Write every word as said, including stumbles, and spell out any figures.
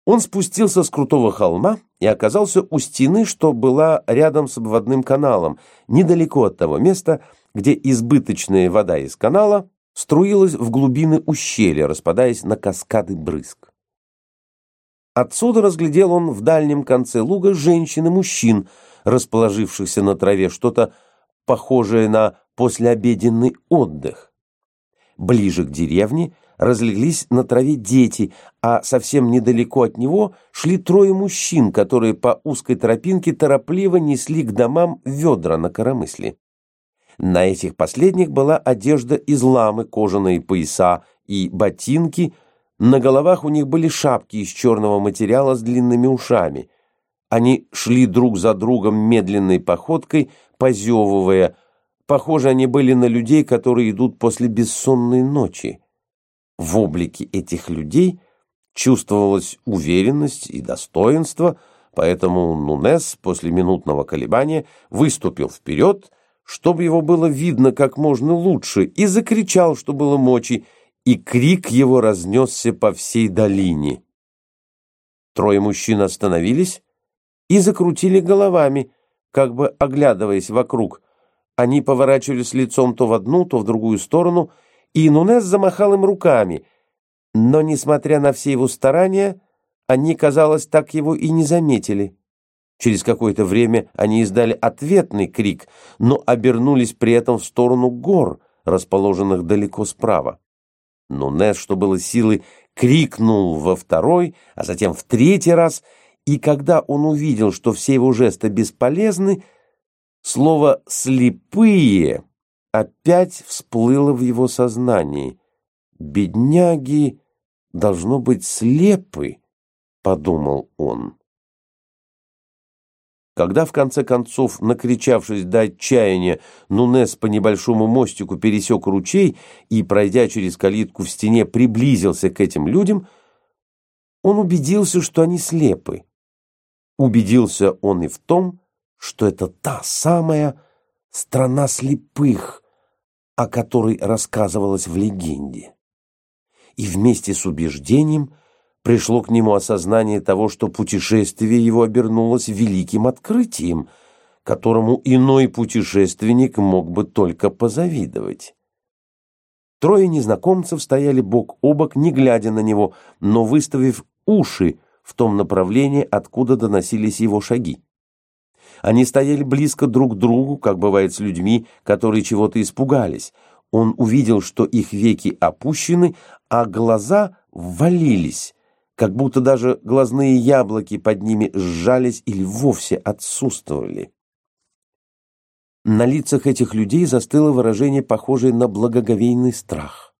Он спустился с крутого холма и оказался у стены, что была рядом с обводным каналом, недалеко от того места, где избыточная вода из канала струилась в глубины ущелья, распадаясь на каскады брызг. Отсюда разглядел он в дальнем конце луга женщин и мужчин, расположившихся на траве, что-то похожее на послеобеденный отдых. Ближе к деревне разлеглись на траве дети, а совсем недалеко от него шли трое мужчин, которые по узкой тропинке торопливо несли к домам ведра на коромысле. На этих последних была одежда из ламы, кожаные пояса и ботинки. На головах у них были шапки из черного материала с длинными ушами. Они шли друг за другом медленной походкой, позевывая. Похоже, они были на людей, которые идут после бессонной ночи. В облике этих людей чувствовалась уверенность и достоинство, поэтому Нунес после минутного колебания выступил вперед, чтобы его было видно как можно лучше, и закричал, что было мочи, и крик его разнесся по всей долине. Трое мужчин остановились и закрутили головами, как бы оглядываясь вокруг. Они поворачивались лицом то в одну, то в другую сторону, и Нунес замахал им руками. Но, несмотря на все его старания, они, казалось, так его и не заметили. Через какое-то время они издали ответный крик, но обернулись при этом в сторону гор, расположенных далеко справа. Нунес, что было силы, крикнул во второй, а затем в третий раз, и когда он увидел, что все его жесты бесполезны, слово «слепые» опять всплыло в его сознании. «Бедняги, должно быть, слепы», — подумал он. Когда, в конце концов, накричавшись до отчаяния, Нунес по небольшому мостику пересек ручей и, пройдя через калитку в стене, приблизился к этим людям, он убедился, что они слепы. Убедился он и в том, что это та самая страна слепых, о которой рассказывалось в легенде. И вместе с убеждением пришло к нему осознание того, что путешествие его обернулось великим открытием, которому иной путешественник мог бы только позавидовать. Трое незнакомцев стояли бок о бок, не глядя на него, но выставив уши в том направлении, откуда доносились его шаги. Они стояли близко друг к другу, как бывает с людьми, которые чего-то испугались. Он увидел, что их веки опущены, а глаза ввалились, как будто даже глазные яблоки под ними сжались или вовсе отсутствовали. На лицах этих людей застыло выражение, похожее на благоговейный страх.